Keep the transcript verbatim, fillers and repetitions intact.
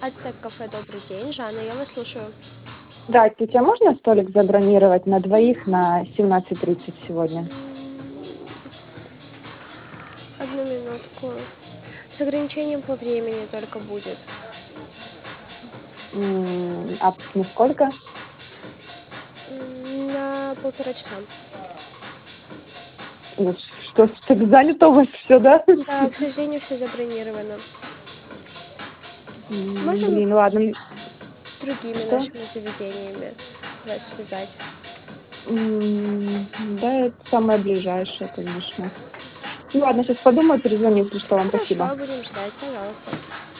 Ацтек кафе, добрый день. Жанна, я вас слушаю. Здравствуйте, а можно столик забронировать на двоих на семнадцать тридцать сегодня? Одну минутку. С ограничением по времени только будет. М, А на сколько? М, На полтора часа. Ну, Что, так занято у вас все, да? Да, к сожалению, все забронировано. М, Можем Блин, ладно. с другими Что? нашими заведениями вас связать? М, Да, это самое ближайшее, конечно. Ну ладно, сейчас подумаю, перезвоню, если что. Вам спасибо. Хорошо, будем ждать, пожалуйста.